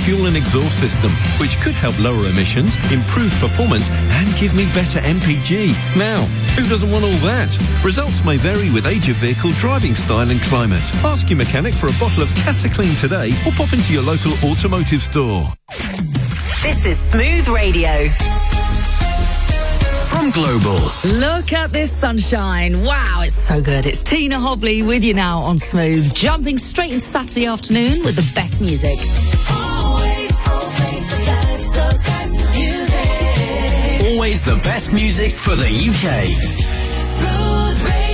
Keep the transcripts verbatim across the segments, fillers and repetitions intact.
fuel and exhaust system, which could help lower emissions, improve performance and give me better M P G. Now, who doesn't want all that? Results may vary with age of vehicle, driving style and climate. Ask your mechanic for a bottle of Cataclean today or pop into your local automotive store. This is Smooth Radio. From Global. Look at this sunshine. Wow, it's so good. It's Tina Hobley with you now on Smooth, jumping straight into Saturday afternoon with the best music. Always, always the best, the best music. Always the best music for the U K. Smooth Radio.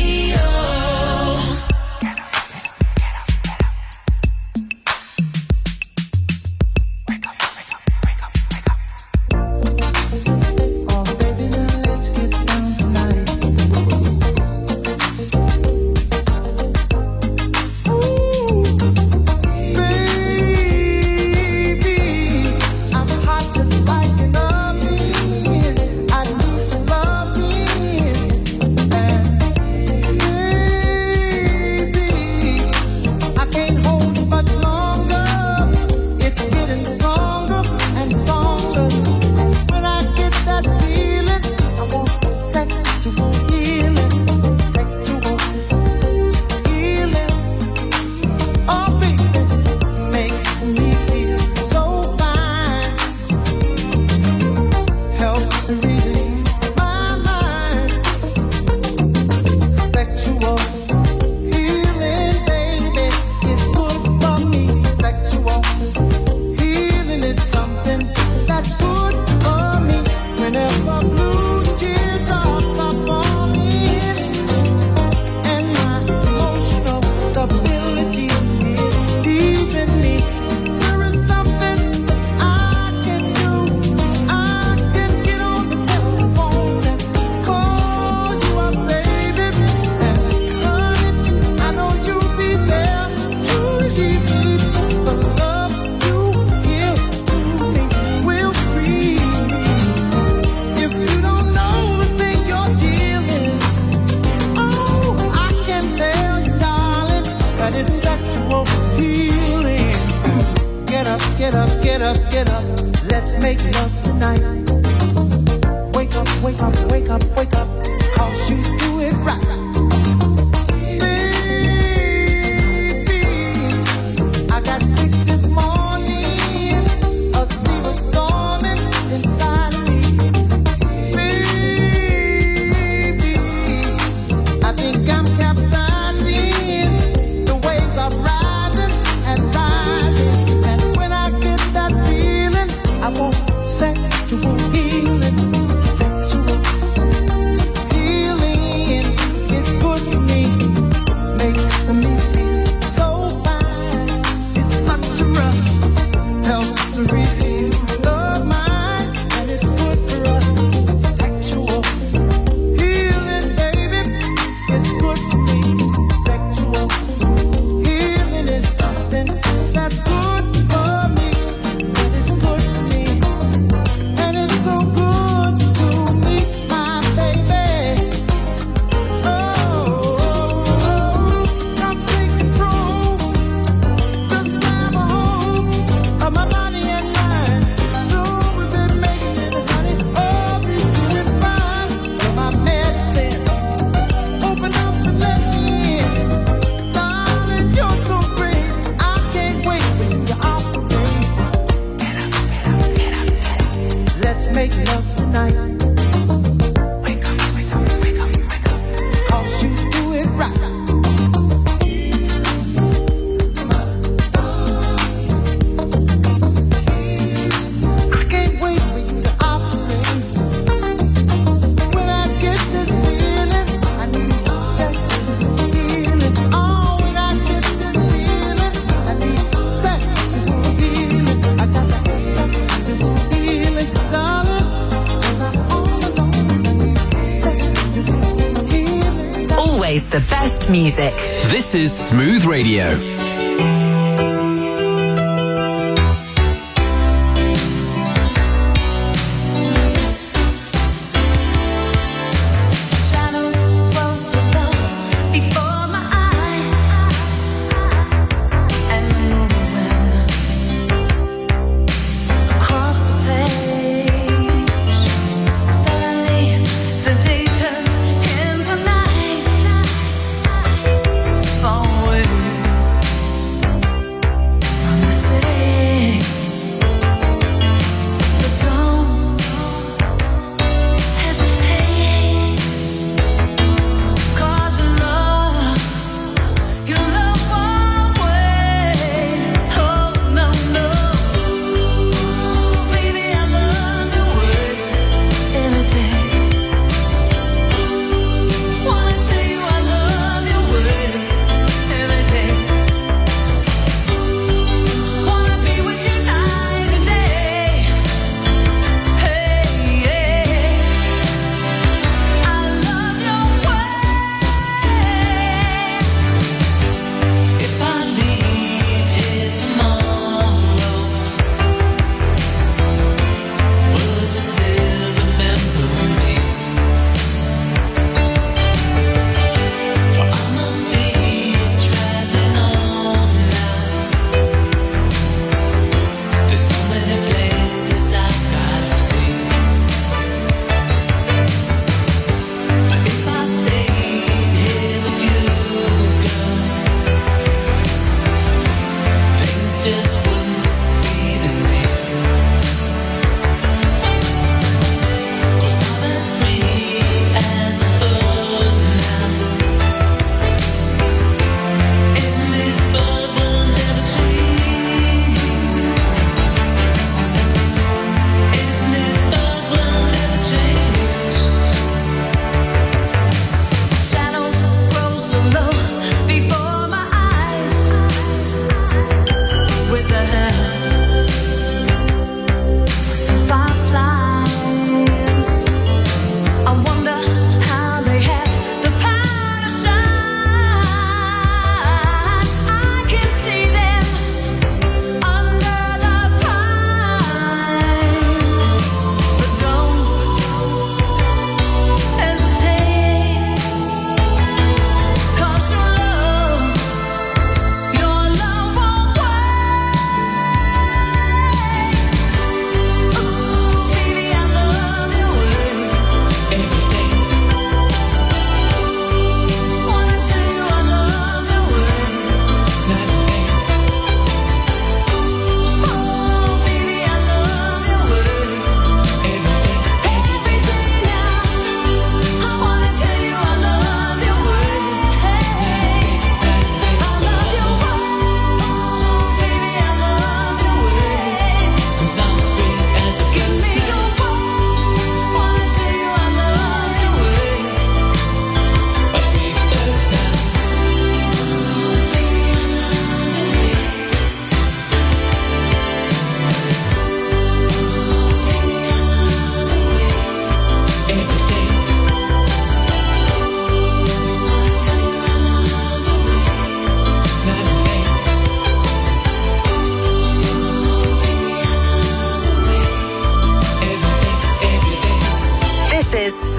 The best music. This is Smooth Radio.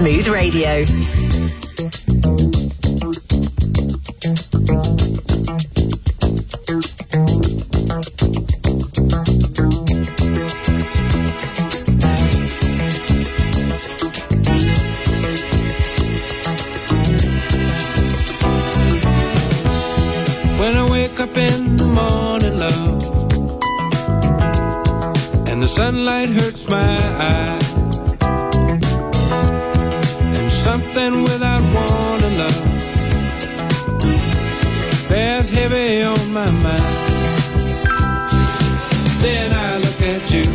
Smooth Radio. When I wake up in the morning, love, and the sunlight hurts my eye, and something without warning, love, bears heavy on my mind. Then I look at you,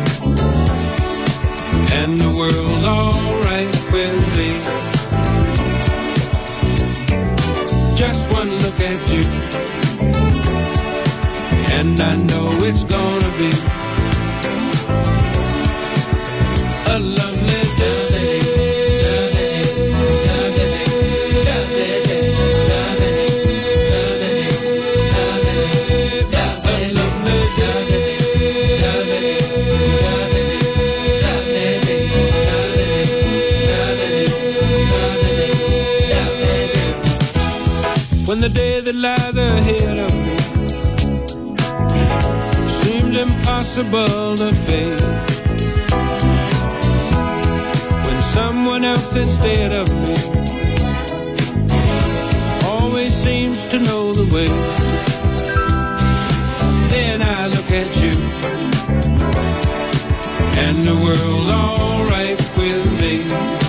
and the world's alright with me. Just one look at you, and I know it's gonna be a lovely day. When the day that lies ahead of me seems impossible to face, when someone else instead of me always seems to know the way, then I look at you, and the world's alright with me.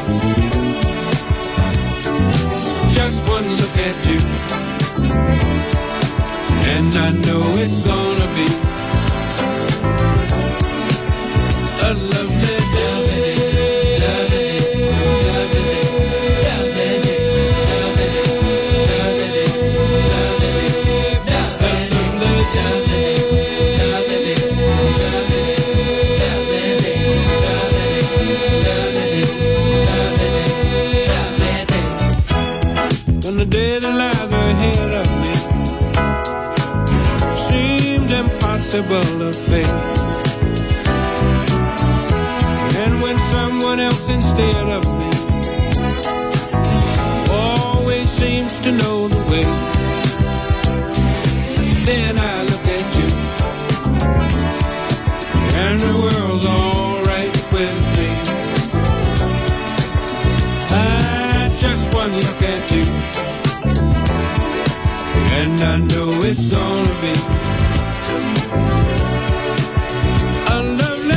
Just one look at you, and I know it's gonna be a lovely day. When the day that lies ahead of me seems impossible to face, and when someone else instead of me always seems to know the way, then I look at you, and the world's alright with me. I just one look at you, and I know it's gonna be a lovely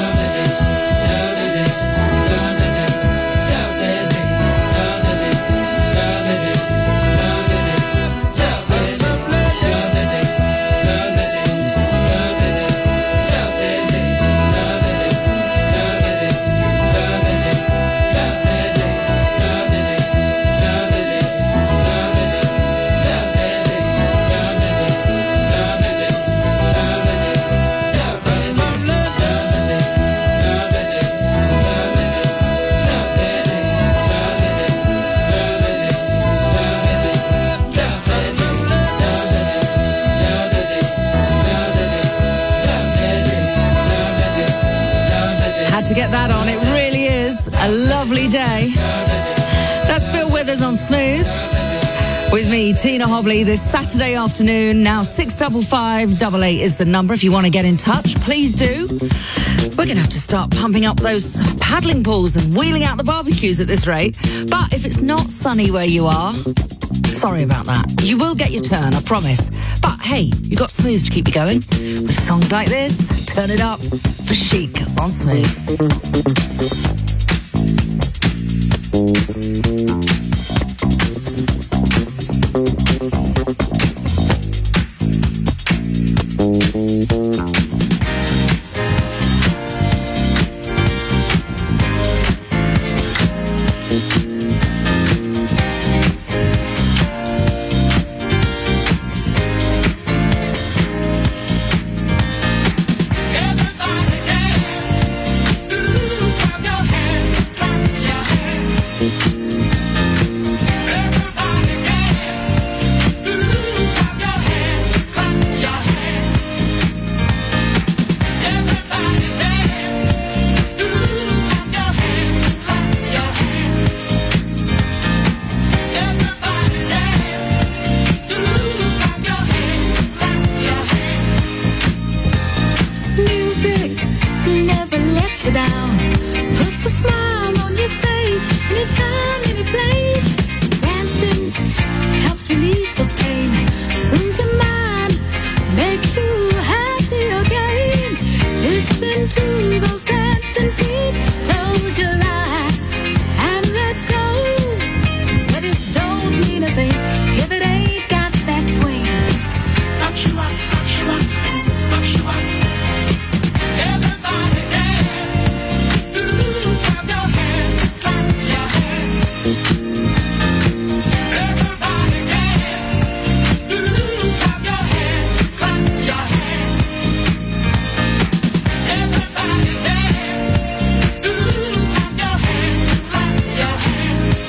to get that on. It really is a lovely day. That's Bill Withers on Smooth with me, Tina Hobley, this Saturday afternoon. Now six double five double eight is the number if you want to get in touch. Please do. We're going to have to start pumping up those paddling pools and wheeling out the barbecues at this rate. But if it's not sunny where you are, sorry about that. You will get your turn, I promise. But hey, you've got Smooth to keep you going. With songs like this, turn it up for Chic on Smooth. Everybody dance, ooh, clap your hands. let you down. Puts a smile on your face, anytime, any place. Dancing helps relieve the pain, soothes your mind, makes you happy again. Listen to those dancing feet, close your eyes and let go. But it don't mean a thing if it ain't got that swing. Rock you up, rock you up, rock you up. Everybody dance, ooh, clap your hands, clap your hands. Everybody dance, ooh, clap your hands, clap your hands. Everybody dance, ooh, clap your hands, clap your hands.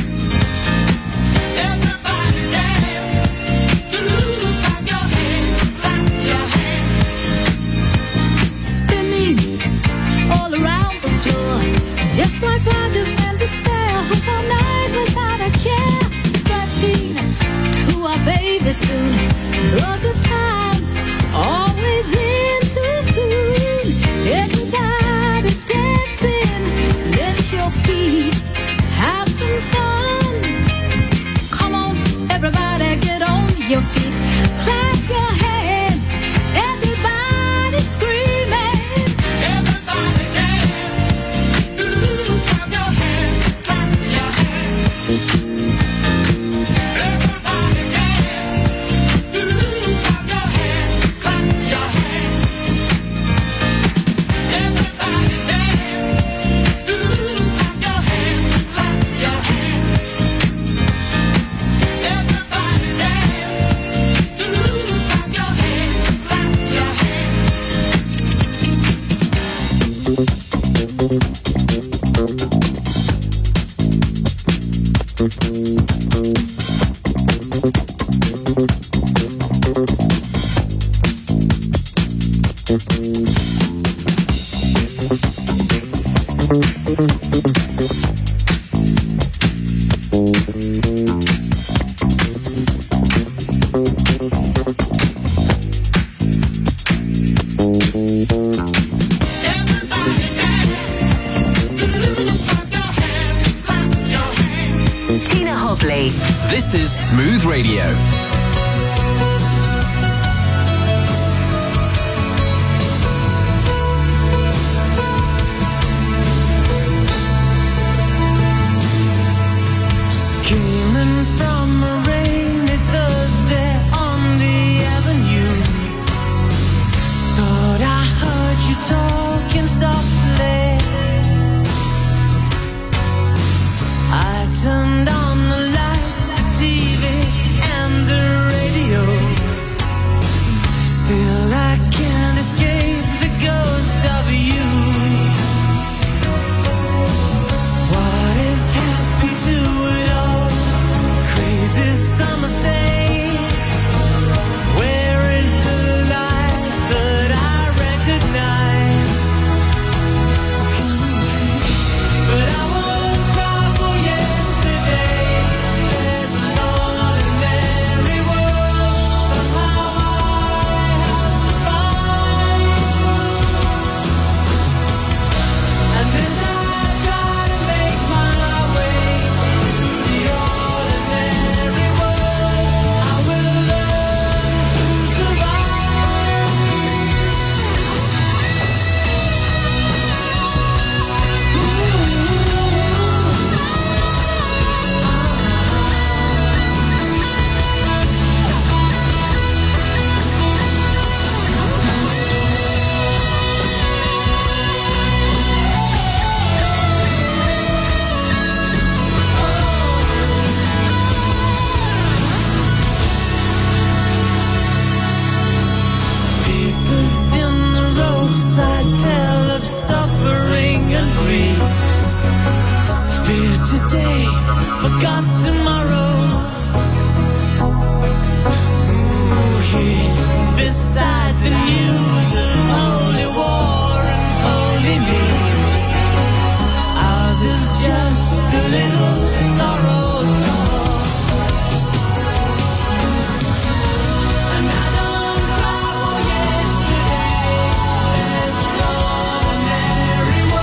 Everybody dance, ooh, clap your hands, clap your hands. Spinning all around the floor, just like Rogers and Estelle, hook all night without a care. Stretching to our favorite tune, love the times, always in too soon. Everybody's dancing, let your feet have some fun. Come on, everybody, get on your feet, clap your hands, everybody screaming. Everybody dance, ooh, clap your hands, clap your hands. Everybody dance, ooh, clap your hands, clap your hands. Everybody dance, ooh, clap your hands, clap your hands. Everybody dance, ooh, clap your hands, clap your Tina Hobley. This is Smooth Radio. Came in from a rainy Thursday on the avenue. Thought I heard you talking softly. I turned on the lights, the T V, and the radio. Still I can't escape the ghost of you. What has happened to it all? Crazy summer say, where is the life that I recognize? But I won't cry for yesterday. There's an ordinary world somehow I have to find. And as I try to make my way to the ordinary world, I will learn to survive. Papers in the roadside tell of suffering and grief. Fear today, forgot tomorrow. Ooh, here beside the news of holy war and holy me. Ours is just a little sorrow talk. And I don't cry for yesterday. There's an ordinary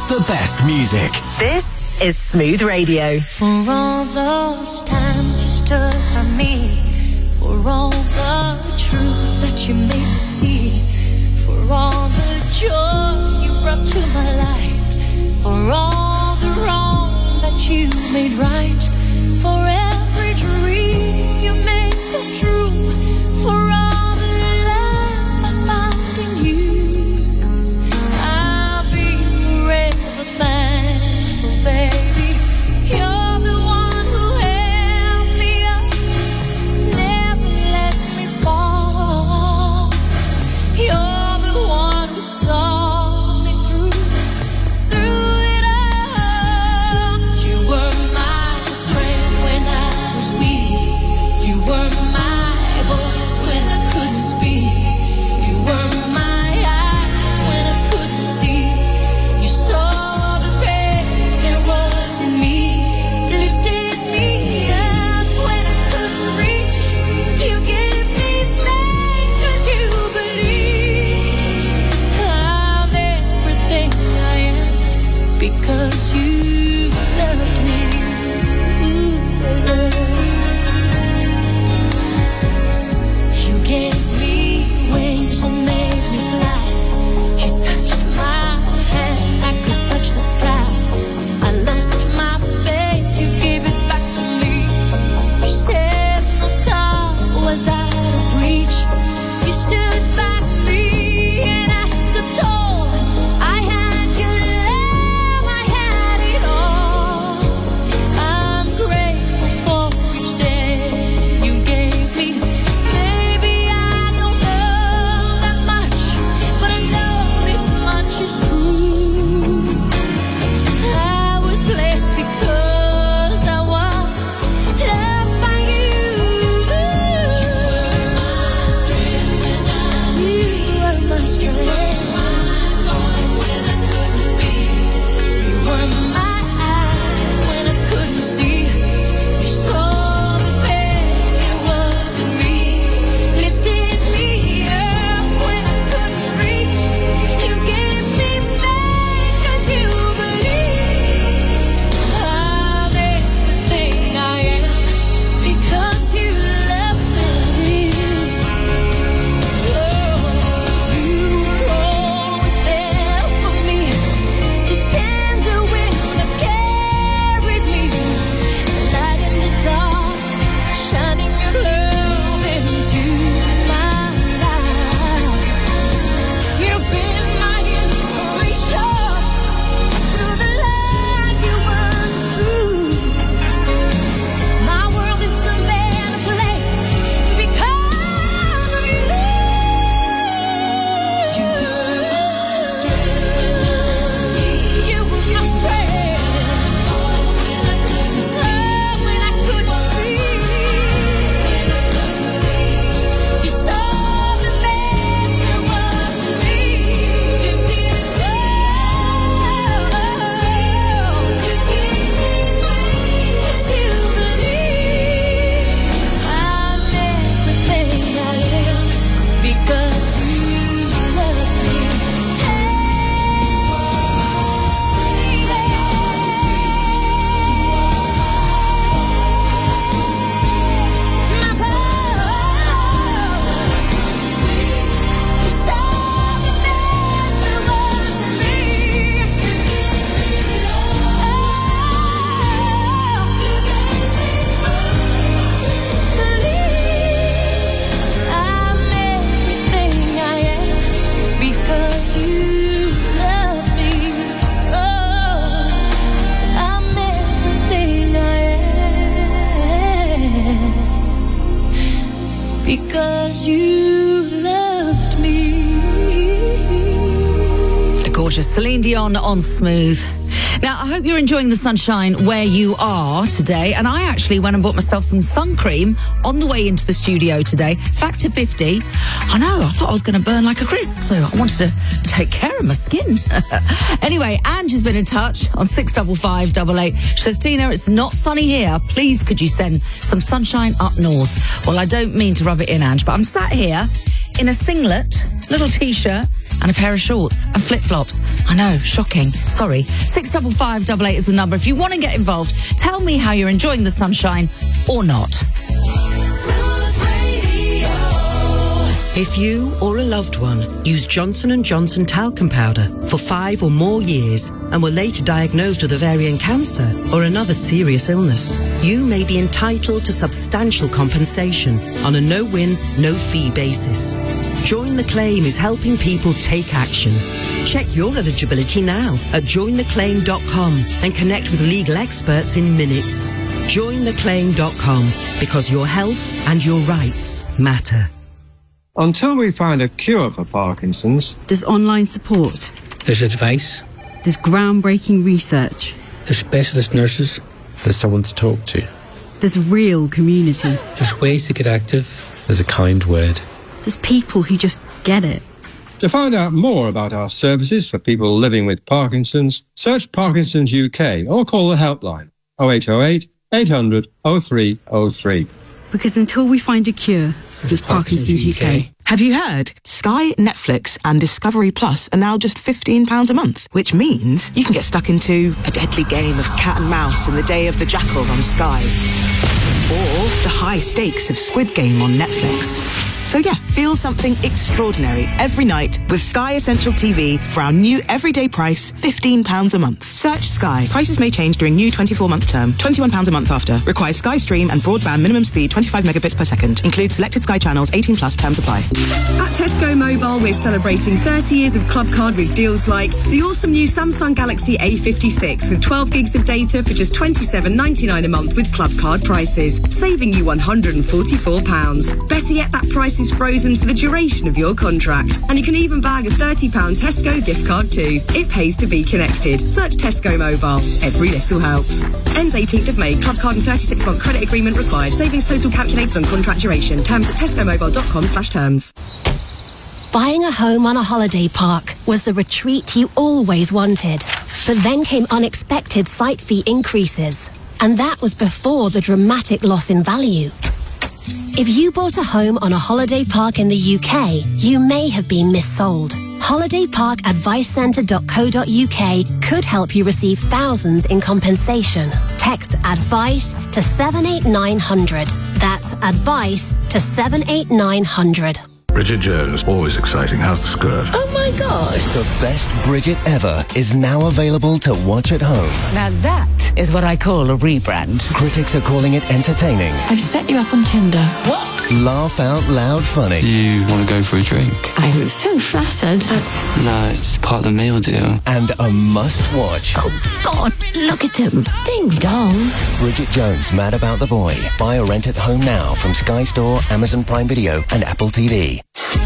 the best music. This is Smooth Radio. For all those times you stood by me, for all the truth that you made me see, for all the joy you brought to my life, for all the wrong that you made right, for every dream you made come true, for all the love I found in you, I'll be forever thankful, baby. You're the one who held me up, never let me fall. You're the one who saw me through, through it all. You were my strength when I was weak. You were my voice when I couldn't speak. You were my eyes when I couldn't see. You saw the best there was in me, lifted me up when I couldn't reach. You gave me faith 'cause you believe I'm everything I am because you loved me. Ooh. You gave me wings and made me fly. You touched my hand, I could touch the sky. I lost my faith, you gave it back to me. You said no star was out of reach. You stood by me and I stood tall. I had your love, I had it all. I'm grateful for each day you gave me. Maybe I don't know that much, but I know this much is true. I was blessed because I was loved by you. You were my strength when I was weak. You were my strength. You were my voice when I couldn't speak. You were my eyes when I couldn't see. You saw the best there was in me, lifted me up when I couldn't reach. You gave me faith 'cause you believed I'm everything I am because you loved me. Oh, you were always there for me, the tender wind that carried me, the light in the dark, shining your love into my life. You've been my inspiration through the lies you weren't true. My world is a better place because of you. You were my strength when I was weak. You were my strength. Voice when I couldn't see. When I couldn't speak. When I couldn't see. You saw the best there was in me. Lifted me up. You gave me faith 'cause you believed I'm everything I am because you loved me. My power. You saw the best there was in me. Believed I'm everything I am because you love me. Oh, I'm everything I am because you loved me. The gorgeous Celine Dion on Smooth. Now, I hope you're enjoying the sunshine where you are today. And I actually went and bought myself some sun cream on the way into the studio today. Factor fifty. I know, I thought I was going to burn like a crisp, so I wanted to take care of my skin. Anyway, Ange has been in touch on six five five eight eight. She says, Tina, it's not sunny here. Please, could you send some sunshine up north? Well, I don't mean to rub it in, Ange, but I'm sat here in a singlet, little T-shirt, and a pair of shorts and flip-flops. I know, shocking. Sorry. six five five eight eight is the number. If you want to get involved, tell me how you're enjoying the sunshine or not. If you or a loved one used Johnson and Johnson talcum powder for five or more years and were later diagnosed with ovarian cancer or another serious illness, you may be entitled to substantial compensation on a no-win, no-fee basis. Join the Claim is helping people take action. Check your eligibility now at join the claim dot com and connect with legal experts in minutes. join the claim dot com, because your health and your rights matter. Until we find a cure for Parkinson's, there's online support. There's advice. There's groundbreaking research. There's specialist nurses. There's someone to talk to. There's real community. There's ways to get active. There's a kind word. There's people who just get it. To find out more about our services for people living with Parkinson's, search Parkinson's U K or call the helpline oh eight oh eight, eight hundred, oh three oh three. Because until we find a cure, there's Parkinson's U K. Have you heard? Sky, Netflix and Discovery Plus are now just fifteen pounds a month, which means you can get stuck into a deadly game of cat and mouse in the Day of the Jackal on Sky. Or the high stakes of Squid Game on Netflix. So yeah, feel something extraordinary every night with Sky Essential T V for our new everyday price, fifteen pounds a month. Search Sky. Prices may change during new twenty-four month term. twenty-one pounds a month after. Requires Sky Stream and broadband minimum speed twenty-five megabits per second. Includes selected Sky channels. eighteen plus terms apply. At Tesco Mobile, we're celebrating thirty years of Club Card with deals like the awesome new Samsung Galaxy A fifty-six with twelve gigs of data for just twenty-seven ninety-nine a month with Club Card prices, saving you one hundred forty-four pounds. Better yet, that price is frozen for the duration of your contract. And you can even bag a thirty pound Tesco gift card too. It pays to be connected. Search Tesco Mobile. Every little helps. Ends eighteenth of May. Club Card and thirty-six month credit agreement required. Savings total calculated on contract duration. Terms at tesco mobile dot com slash terms. Buying a home on a holiday park was the retreat you always wanted. But then came unexpected site fee increases. And that was before the dramatic loss in value. If you bought a home on a holiday park in the U K, you may have been missold. holiday park advice centre dot co dot U K could help you receive thousands in compensation. Text ADVICE to seven eight nine hundred. That's ADVICE to seven eight nine hundred. Bridget Jones, always exciting. How's the skirt? Oh my gosh. The best Bridget ever is now available to watch at home. Now that is what I call a rebrand. Critics are calling it entertaining. I've set you up on Tinder. What? Laugh out loud funny. You want to go for a drink? I'm so flattered. But... No, it's part of the meal deal. And a must watch. Oh God, look at him. Ding dong. Bridget Jones, Mad About the Boy. Buy or rent at home now from Sky Store, Amazon Prime Video and Apple T V.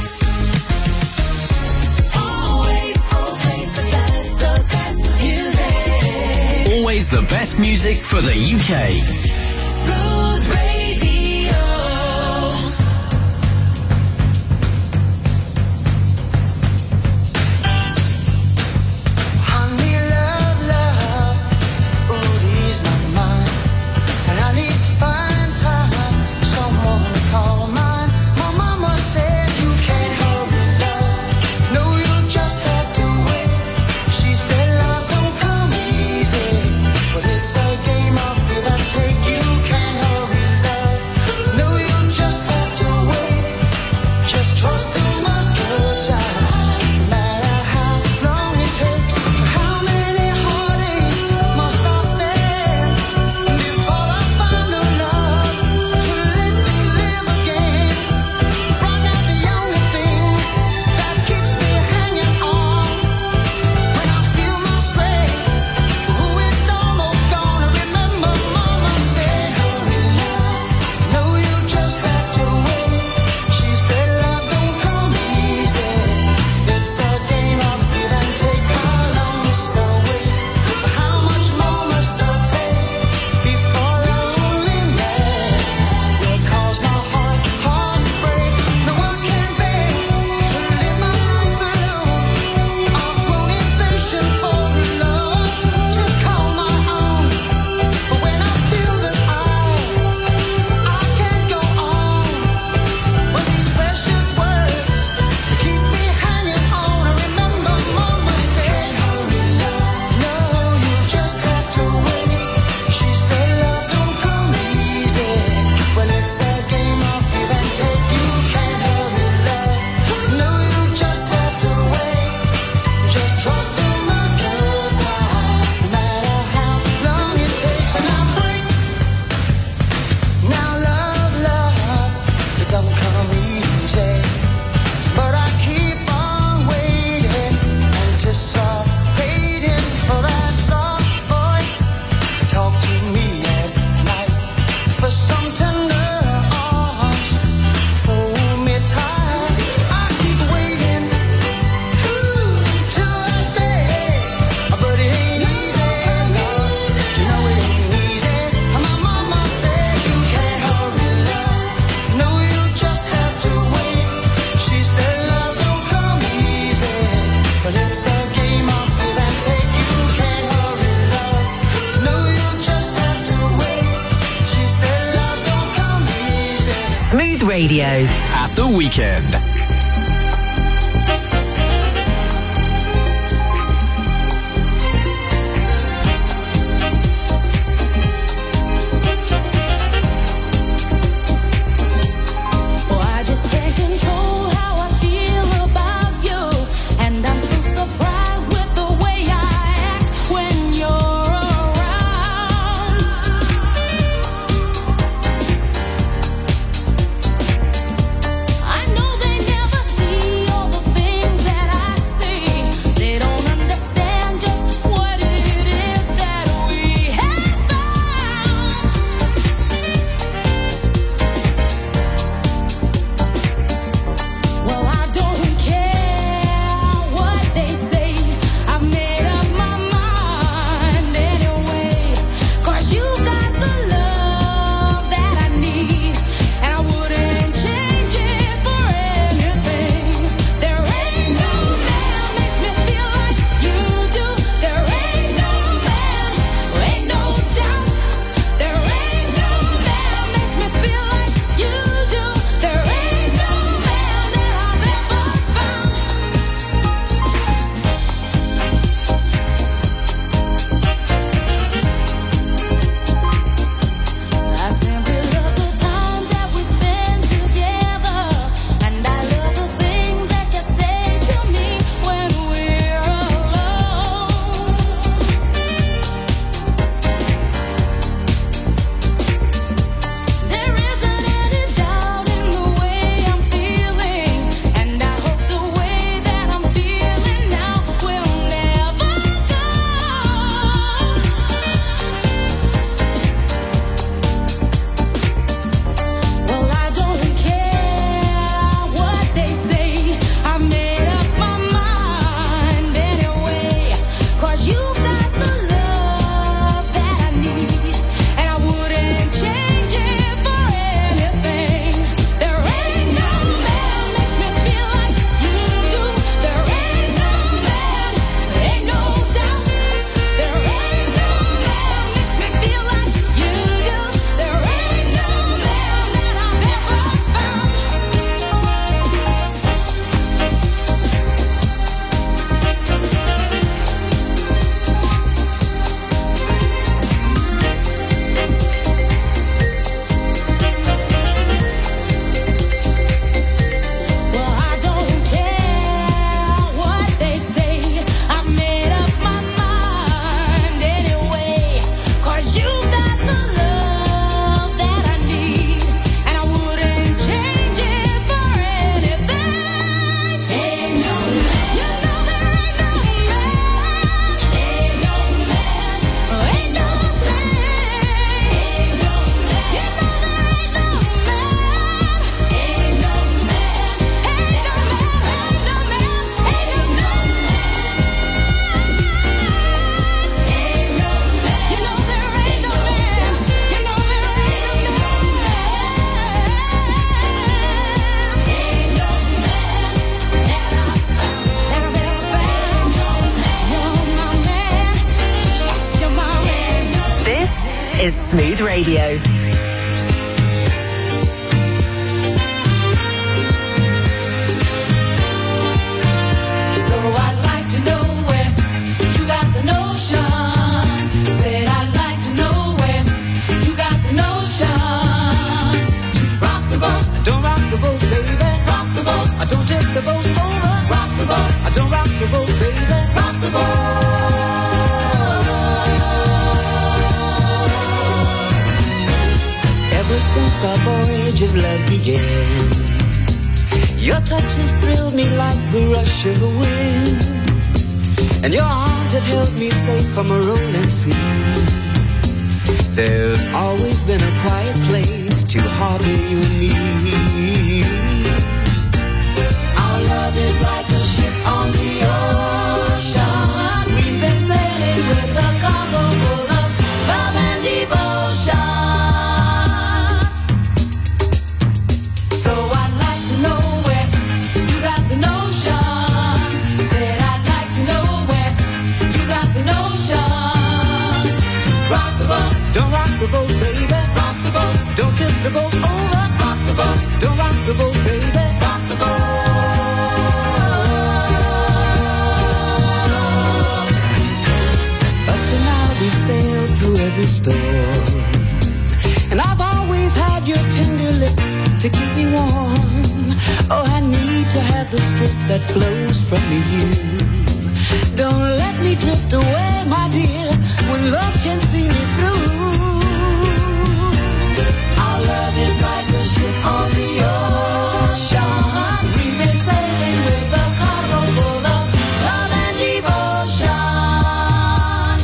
Always the best music for the U K. Smooth Radio. Honey, love, love, ooh, ease my mind. And I need to find time for someone to call mine. My mama said you can't hurry love. No, you'll just have to wait. She said love don't come easy. But it's a game of give and take. You can't Radio. At the weekend. is Smooth Radio. Since our voyage of love began, your touch has thrilled me like the rush of the wind, and your arms have held me safe from a rolling sea. There's always been a quiet place to harbor you and me. Our love is like a ship on the ocean. We've been sailing with a cargo full of love and devotion. Don't rock the boat, baby. Rock the boat. Don't tip the boat over. Rock the boat. Don't rock every store. And I've always had your tender lips to keep me warm. Oh, I need to have the strength that flows from you. Don't let me drift away, my dear, when love can see me through. Our love is like a ship on the ocean. We've been sailing with a cargo full of love and devotion.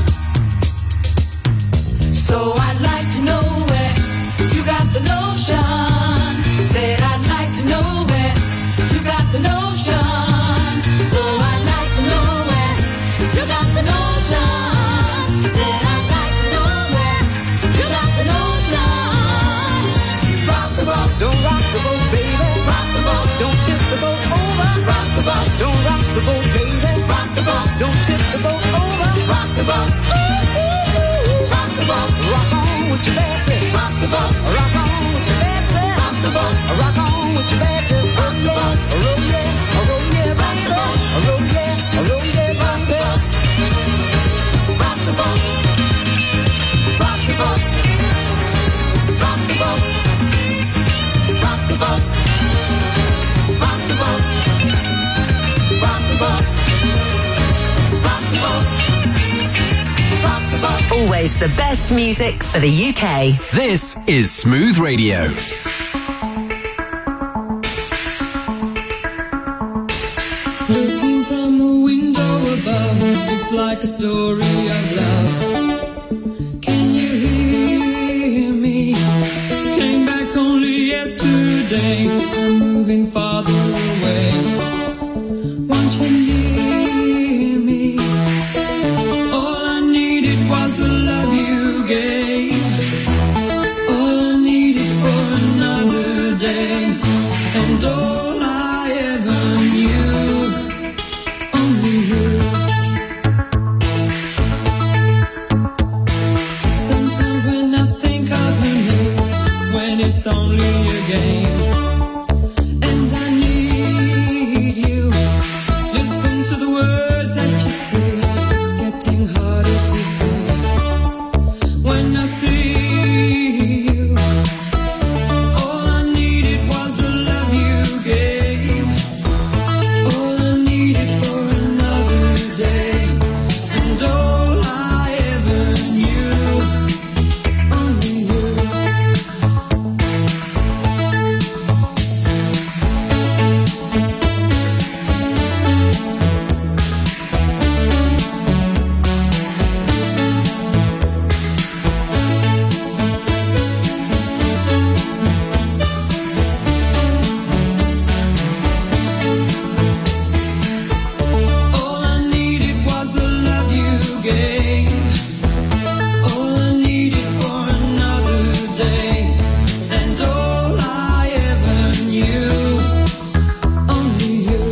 So I'd like to know where you got the notion. Said I'd like to know where you got the notion. So I'd like to know where you got the notion. Said I'd like to know where you got the notion. Rock the boat, don't rock the boat, baby. Rock the boat, don't tip the boat over. Rock the boat, don't rock the boat, baby. Rock the boat, don't tip the boat over. Rock the boat, ooh, ooh, ooh. Rock the boat, rock on with your bad tip. Rock the boat, rock on with your bad tip. Rock the boat, rock on with your bad tip. Rock the boat, roll yeah, roll yeah, rock the boat, roll yeah, roll yeah, rock the boat. Rock the boat, rock the boat, rock the boat, rock the boat, rock the boat, rock the boat, rock the boat, rock the boat. Always the best music for the U K. This is Smooth Radio. Looking from a window above, it's like a story of love. Can you hear me? Came back only yesterday. I'm moving farther away. Won't you near me? All I needed was the love you gave. All I needed for another day. And all I ever knew. Only you. Sometimes when I think of her name, when it's only a game, and I need you. Listen to the words that you say. It's getting harder to stay. When I see you, all I needed was the love you gave. All I needed for another day, and all I ever knew. Only you. All I needed was the love you gave. All I needed for another day, and all I ever knew. Only you.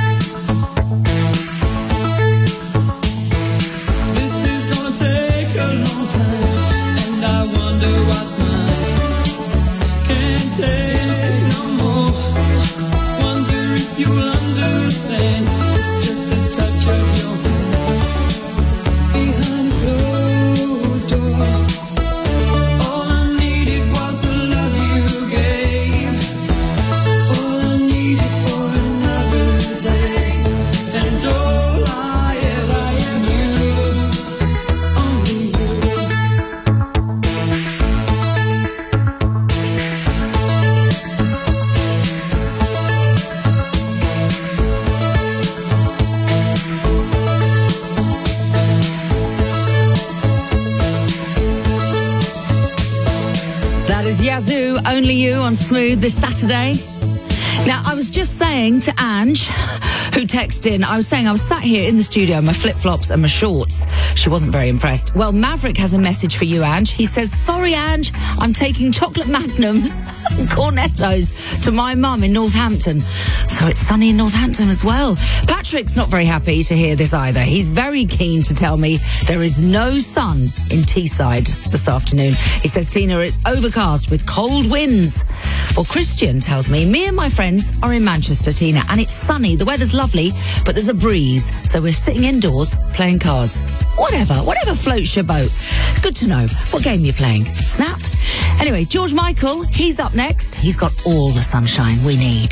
This is gonna take a long time, and I wonder what's mine. Can't take no more. Wonder if you'll understand. It's just the touch of your hand behind a closed door. All I needed was the love you gave. All I needed for another day, and all I ever knew. Only you. That is Yazoo, Only You on Smooth this Saturday. Now, I was just saying to Ange, who texted in, I was saying I was sat here in the studio in my flip-flops and my shorts. She wasn't very impressed. Well, Maverick has a message for you, Ange. He says, sorry, Ange, I'm taking chocolate magnums cornettos to my mum in Northampton. So it's sunny in Northampton as well. Patrick's not very happy to hear this either. He's very keen to tell me there is no sun in Teesside this afternoon. He says, Tina, it's overcast with cold winds. Well, Christian tells me, me and my friends are in Manchester, Tina, and it's sunny. The weather's lovely, but there's a breeze. So we're sitting indoors playing cards. Whatever, whatever floats your boat. Good to know. What game you playing? Snap? Anyway, George Michael, he's up next. He's got all the sunshine we need.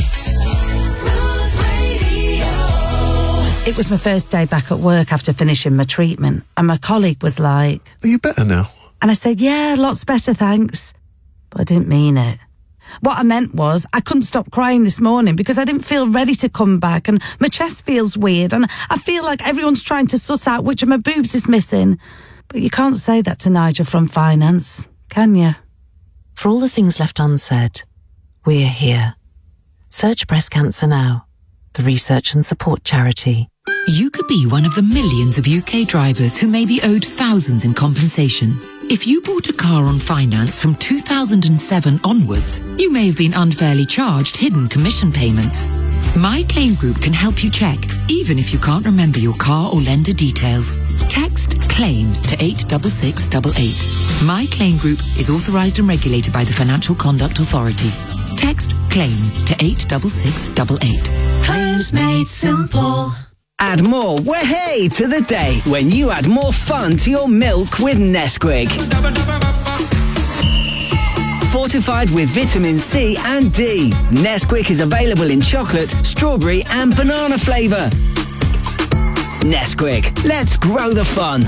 It was my first day back at work after finishing my treatment, and my colleague was like, "Are you better now?" And I said, "Yeah, lots better, thanks." But I didn't mean it. What I meant was I couldn't stop crying this morning because I didn't feel ready to come back, and my chest feels weird, and I feel like everyone's trying to suss out which of my boobs is missing. But you can't say that to Nigel from finance, can you? For all the things left unsaid, we're here. Search Breast Cancer Now, the research and support charity. You could be one of the millions of U K drivers who may be owed thousands in compensation. If you bought a car on finance from two thousand seven onwards, you may have been unfairly charged hidden commission payments. My Claim Group can help you check, even if you can't remember your car or lender details. Text CLAIM to eight six six eight eight. My Claim Group is authorised and regulated by the Financial Conduct Authority. Text CLAIM to eight six six eight eight. Claims made simple. Add more way to the day when you add more fun to your milk with Nesquik. Fortified with vitamin C and D, Nesquik is available in chocolate, strawberry and banana flavour. Nesquik, let's grow the fun.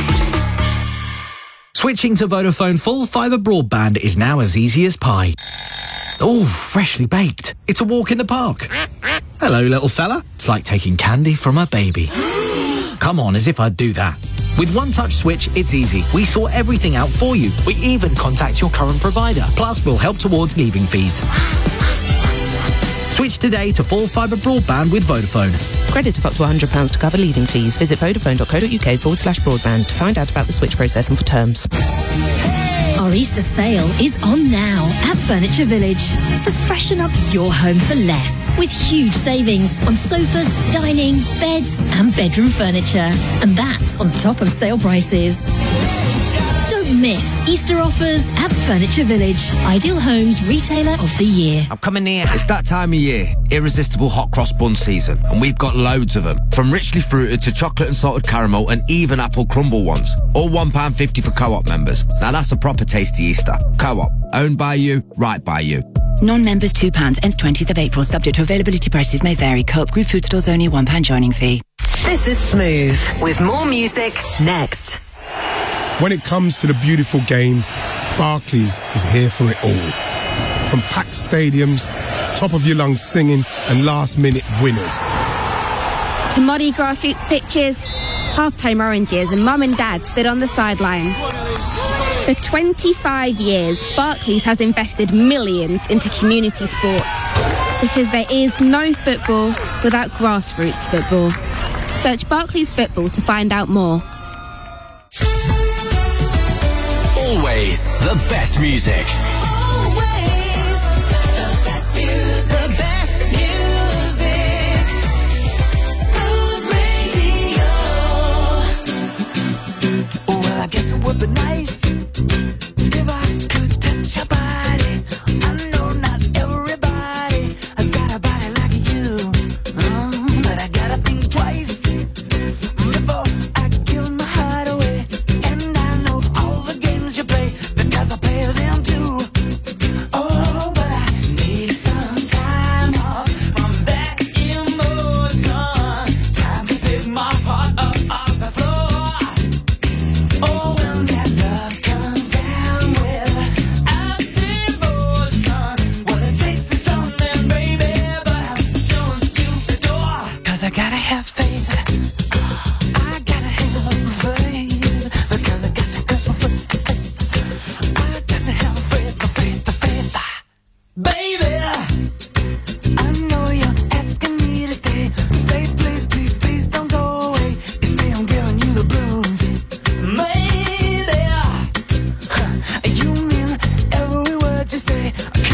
Switching to Vodafone full fibre broadband is now as easy as pie. Oh, freshly baked. It's a walk in the park. Hello, little fella. It's like taking candy from a baby. Come on, as if I'd do that. With One Touch Switch, it's easy. We sort everything out for you. We even contact your current provider. Plus, we'll help towards leaving fees. Switch today to full fibre broadband with Vodafone. Credit of up to one hundred pounds to cover leaving fees. Visit vodafone.co.uk forward slash broadband to find out about the switch process and for terms. Our Easter sale is on now at Furniture Village. So freshen up your home for less with huge savings on sofas, dining, beds and bedroom furniture. And that's on top of sale prices. Don't miss Easter offers at Furniture Village. Ideal Homes Retailer of the Year. I'm coming near. It's that time of year. Irresistible hot cross bun season. And we've got loads of them. From richly fruited to chocolate and salted caramel and even apple crumble ones. All one pound fifty for Co-op members. Now that's a proper tasty Easter. Co-op. Owned by you, right by you. Non-members two pounds, ends twentieth of April. Subject to availability, prices may vary. Co-op Group food stores only, one pound joining fee. This is Smooth with more music next. When it comes to the beautiful game, Barclays is here for it all. From packed stadiums, top of your lungs singing and last minute winners. To muddy grassroots pitches, half-time oranges and mum and dad stood on the sidelines. For twenty-five years, Barclays has invested millions into community sports because there is no football without grassroots football. Search Barclays Football to find out more. Always the best music. Always the best music. The best music. Smooth Radio. Well, I guess it would be nice if I could touch your body. I know not everybody has got a body like you, um, but I gotta think twice before I give my heart away. And I know all the games you play because I play them too. Oh, but I need some time off from that emotion. Time to pick my heart up off the floor. Oh, when that love comes down with our devotion, well, it takes a strong man, baby, but I'm showing you the door. Cause I gotta have faith. I gotta have faith. Because I got to have faith. I got to have faith, faith, faith. Baby, I know you're asking me to stay. Say please, please, please don't go away. You say I'm giving you the blues. Maybe, huh, you mean every word you say.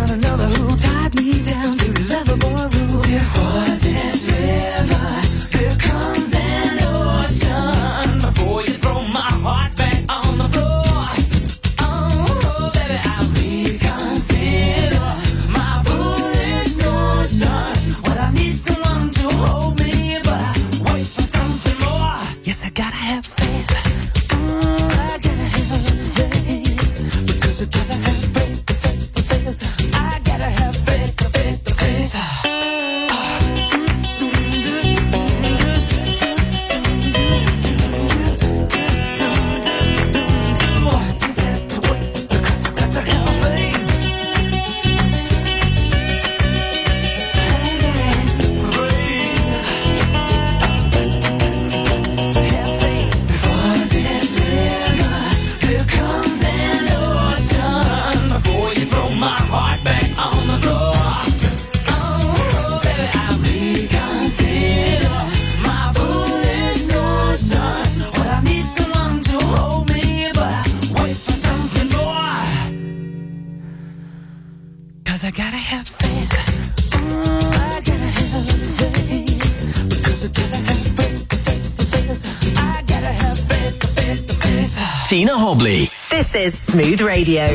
found another who tied me down to lovable rule. Before this river, here comes an ocean. Before you throw my heart back on the floor, oh, baby, I'll reconsider my foolish notion. Well, I need someone to hold me, but I wait for something more. Yes, I gotta have faith. Mm, I gotta have faith. Because I gotta have faith, faith, faith. I gotta have faith, faith, faith. Just have to wait because I got to have faith. Have faith. Before this river, here comes an ocean. Before you throw my heart back on the floor, oh, baby, I reconsider my foolish notion. Well, I need someone to hold me, but I wait for something more. Cause I gotta have faith. Mm, I gotta have faith. Because I gotta have faith, faith, faith. I gotta have faith, faith, faith. Tina Hobley. This is Smooth Radio.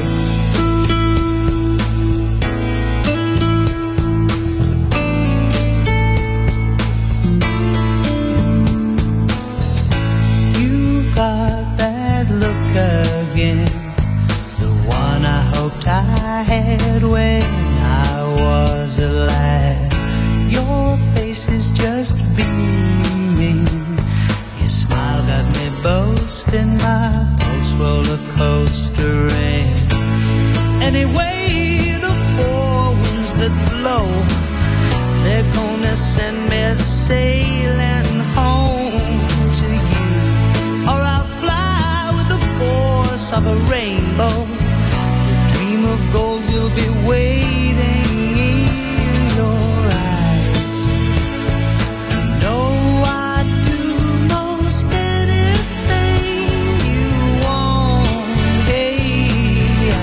You've got that look again, the one I hoped I had when I was a lad. Your face is just beaming, your smile got me boasting, my pulse roller coastering. Anyway, the four winds that blow, they're gonna send me sailing home to you. Or I'll fly with the force of a rainbow. The dream of gold will be waiting in your eyes. You know I'd do most anything you want. Hey,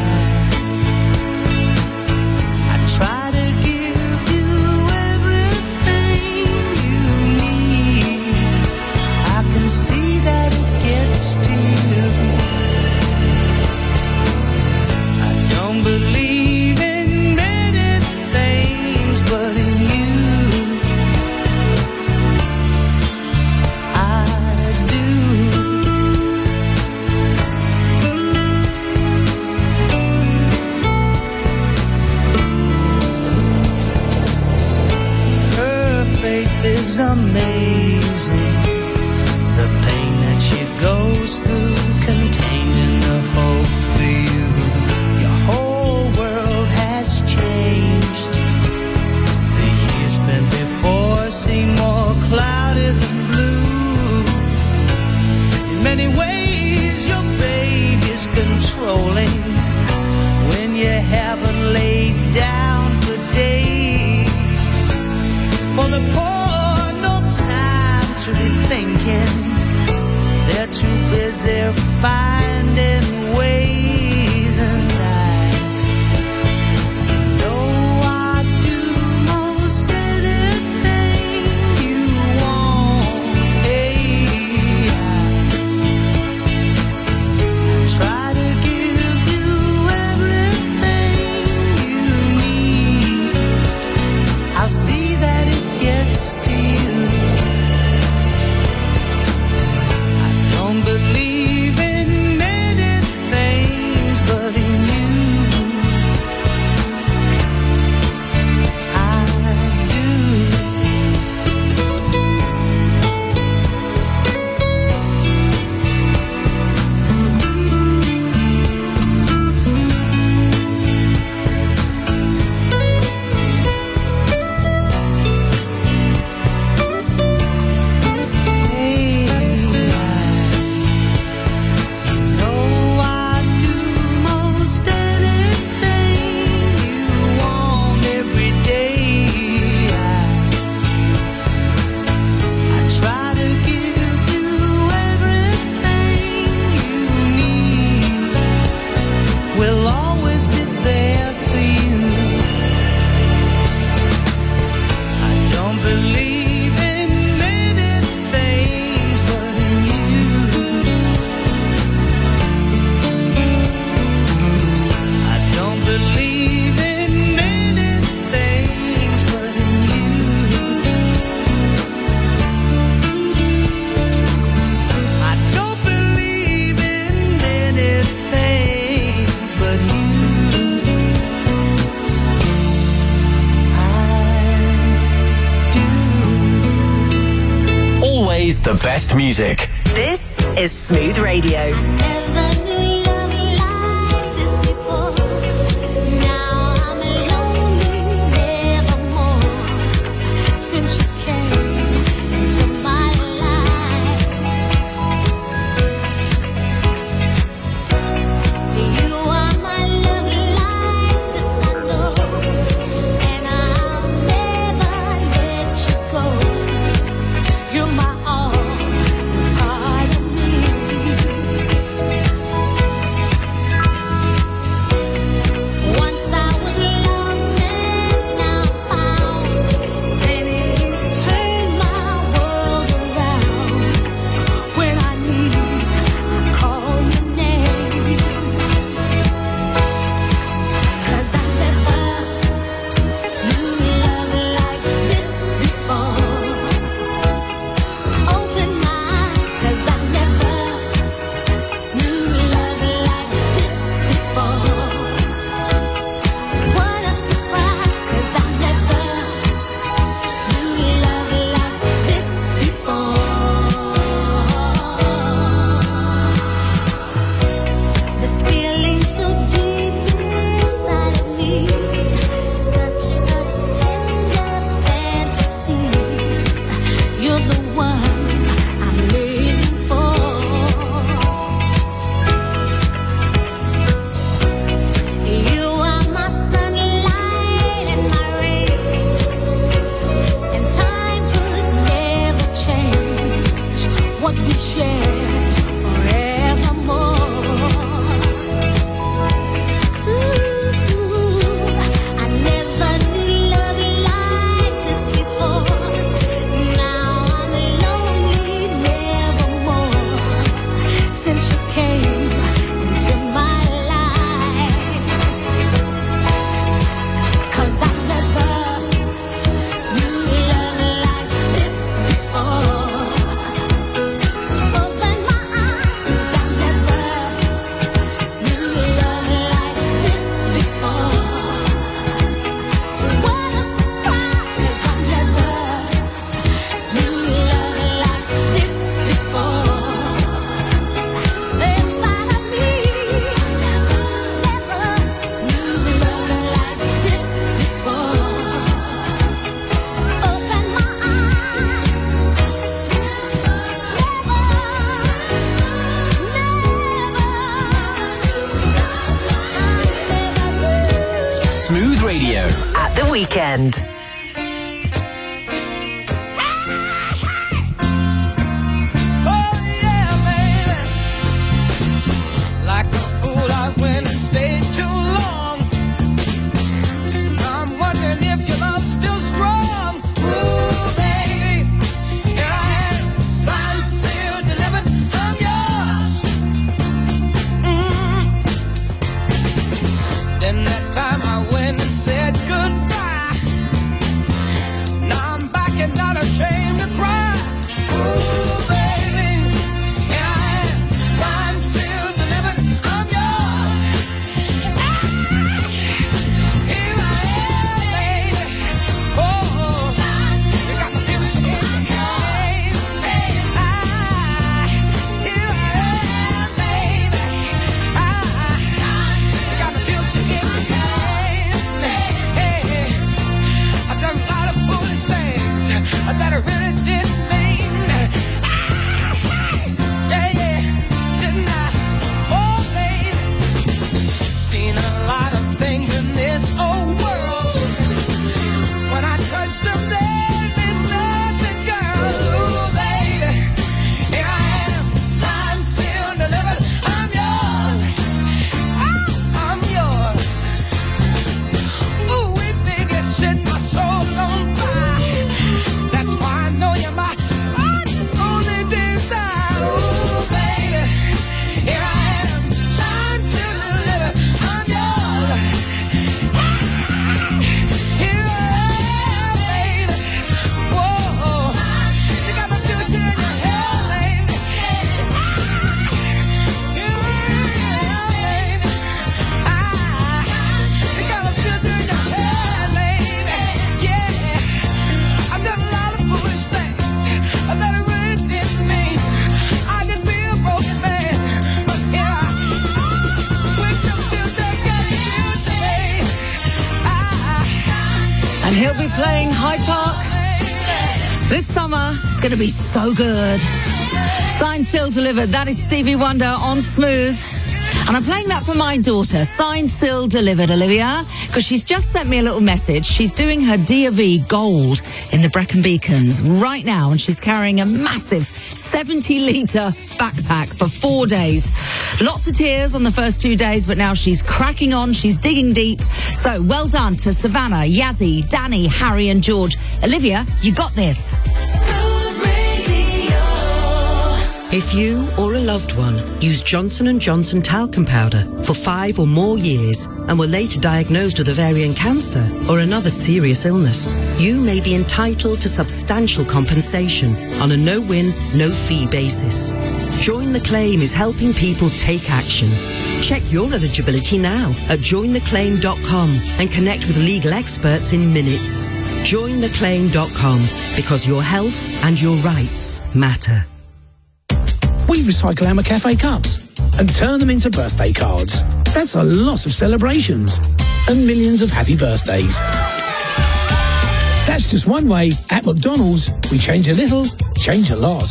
I, I try to give you everything you need. I can see that it gets to you. I don't believe in many things, but in you I do. Her faith is amazing, the pain that she goes through, contained in the hope for you. Your whole world has changed. The years spent before seem more cloudy than blue. In many ways, your baby's controlling when you haven't laid down for days. For the poor, no time to be thinking. They're too busy finding ways, and I know I do most anything you want. Hey, I try to give you everything you need. I'll see that it gets to you. I don't believe in many things, but in you I do. Always the best music. This is Smooth Radio. Since you came into my life, you are my love light, this I know, and I'll never let you go. You're my all, part of me. Once I was lost and now found. Then it turned my world around. When I need, I call your name. 'Cause I never knew love like this before. Open my eyes, 'cause I never knew love like this before. What a surprise, 'cause I never knew love like this before. This feeling so deep inside of me, such a tender fantasy. You're the one I'm living for. You are my sunlight and my rain, and time could never change what we share forevermore. Ooh, I never knew love like this before. Now I'm lonely nevermore. Since you came into my life, 'cause I never knew love like this before. Open my eyes, 'cause I never knew love like this before. What a surprise, 'cause I never knew love like this before. Inside of me, never, never knew love like this before. Open my eyes, Smooth Radio. At the weekend. Like a fool, I went and stayed too long. I'm wondering if your love's still strong. Ooh, baby, here I am, signed, sealed, delivered, I'm yours. Mm. Then that time I went and said goodbye. And he'll be playing Hyde Park this summer. It's going to be so good. Signed, Sealed, Delivered. That is Stevie Wonder on Smooth. And I'm playing that for my daughter. Signed, Sealed, Delivered, Olivia, because she's just sent me a little message. She's doing her D A V Gold in the Brecon Beacons right now, and she's carrying a massive seventy litre backpack for four days. Lots of tears on the first two days, but now she's cracking on. She's digging deep. So well done to Savannah, Yazzie, Danny, Harry and George. Olivia, you got this. If you or a loved one used Johnson and Johnson talcum powder for five or more years and were later diagnosed with ovarian cancer or another serious illness, you may be entitled to substantial compensation on a no-win, no-fee basis. Join the Claim is helping people take action. Check your eligibility now at join the claim dot com and connect with legal experts in minutes. join the claim dot com, because your health and your rights matter. We recycle our McCafe cups and turn them into birthday cards. That's a lot of celebrations and millions of happy birthdays. That's just one way at McDonald's we change a little, change a lot.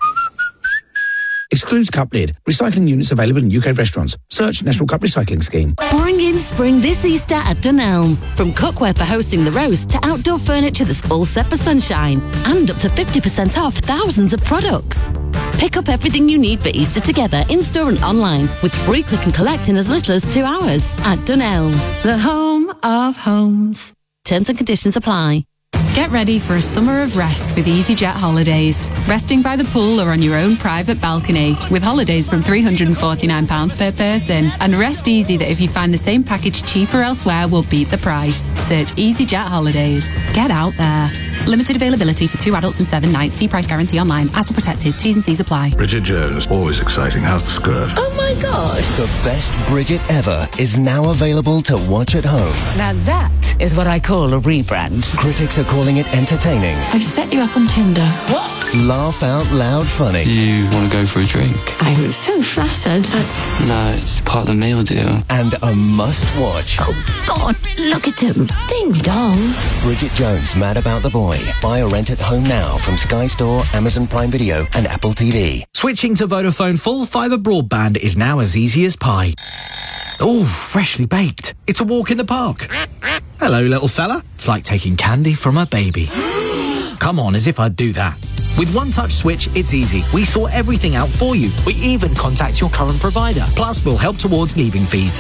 Excludes cup lid. Recycling units available in U K restaurants. Search National Cup Recycling Scheme. Bring in spring this Easter at Dunelm. From cookware for hosting the roast to outdoor furniture that's all set for sunshine. And up to fifty percent off thousands of products. Pick up everything you need for Easter together in-store and online with free click and collect in as little as two hours at Dunelm, the home of homes. Terms and conditions apply. Get ready for a summer of rest with EasyJet Holidays. Resting by the pool or on your own private balcony with holidays from three hundred forty-nine pounds per person. And rest easy that if you find the same package cheaper elsewhere, we'll beat the price. Search EasyJet Holidays. Get out there. Limited availability for two adults and seven nights. See price guarantee online. Ads are protected. T's and C's apply. Bridget Jones, always exciting. How's the skirt? Oh my God. The best Bridget ever is now available to watch at home. Now that is what I call a rebrand. Critics are calling it entertaining. I set you up on Tinder. What? Laugh out loud funny. You want to go for a drink? I'm so flattered. That's... No, it's part of the meal deal. And a must watch. Oh, God, look at him. Ding dong. Bridget Jones, Mad About the Boy. Buy or rent at home now from Sky Store, Amazon Prime Video and Apple T V. Switching to Vodafone full fibre broadband is now as easy as pie. Oh, freshly baked. It's a walk in the park. Hello, little fella. It's like taking candy from a baby. Come on, as if I'd do that. With One Touch Switch, it's easy. We sort everything out for you. We even contact your current provider. Plus, we'll help towards leaving fees.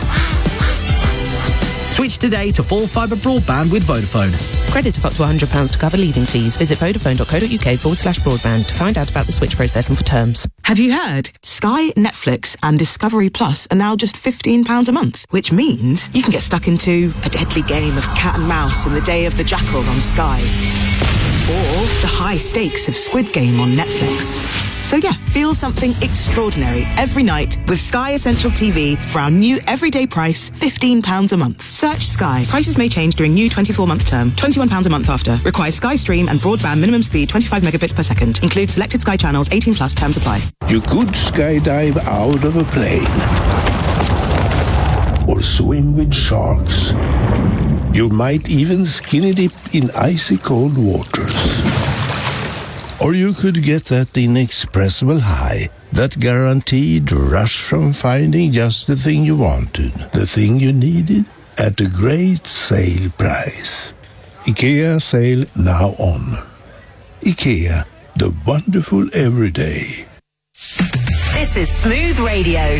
Switch today to full fibre broadband with Vodafone. Credit of up to one hundred pounds to cover leaving fees. Visit vodafone.co.uk forward slash broadband to find out about the switch process and for terms. Have you heard? Sky, Netflix and Discovery Plus are now just fifteen pounds a month, which means you can get stuck into a deadly game of cat and mouse in the Day of the Jackal on Sky. Or the high stakes of Squid Game on Netflix. So yeah, feel something extraordinary every night with Sky Essential T V for our new everyday price, fifteen pounds a month. Search Sky. Prices may change during new twenty-four month term. twenty-one pounds a month after. Requires Sky Stream and broadband minimum speed twenty-five megabits per second. Includes selected Sky channels, eighteen plus, terms apply. You could skydive out of a plane. Or swim with sharks. You might even skinny dip in icy cold waters. Or you could get that inexpressible high, that guaranteed rush from finding just the thing you wanted, the thing you needed, at a great sale price. IKEA sale now on. IKEA, the wonderful everyday. This is Smooth Radio.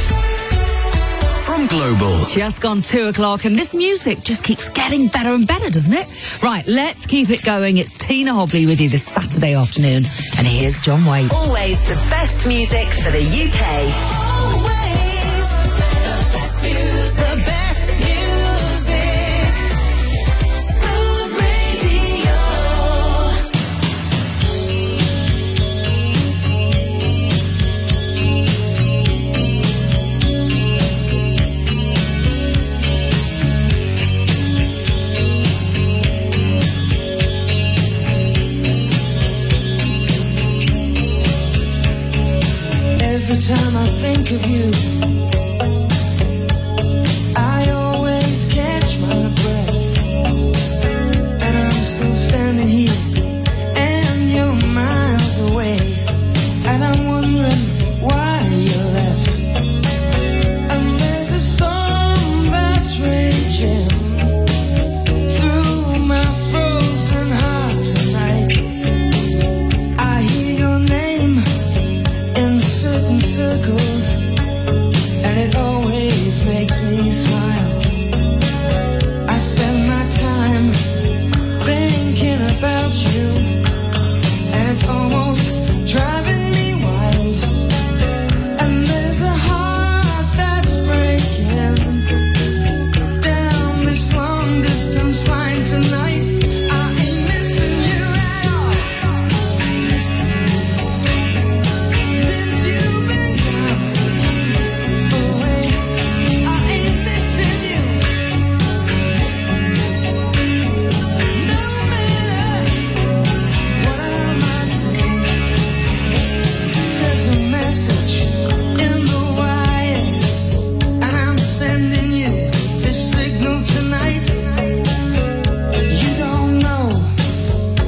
From Global. Just gone two o'clock, and this music just keeps getting better and better, doesn't it? Right, let's keep it going. It's Tina Hobley with you this Saturday afternoon, and here's John Wade. Always the best music for the U K. Always the best music. The best music. Smooth Radio. Every time I think of you,